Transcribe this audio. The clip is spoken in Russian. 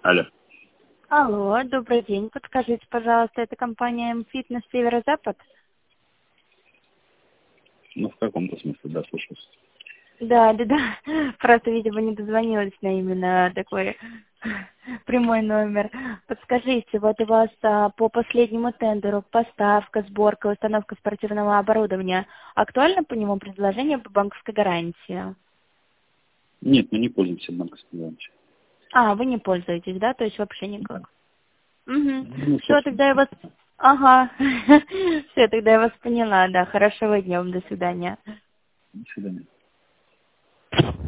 Алло. Алло, добрый день. Подскажите, пожалуйста, это компания М-Фитнес Северо-Запад? Ну, в каком-то смысле, да, слушаю. Да. Просто, видимо, не дозвонилась на именно такой прямой номер. Подскажите, вот у вас по последнему тендеру поставка, сборка, установка спортивного оборудования. Актуально по нему предложение по банковской гарантии? Нет, мы не пользуемся банковской гарантией. Вы не пользуетесь, да? То есть вообще никак? Угу. Ну, Все, собственно. тогда я вас... Ага. Все, тогда я вас поняла, да. Хорошего дня вам, до свидания. До свидания.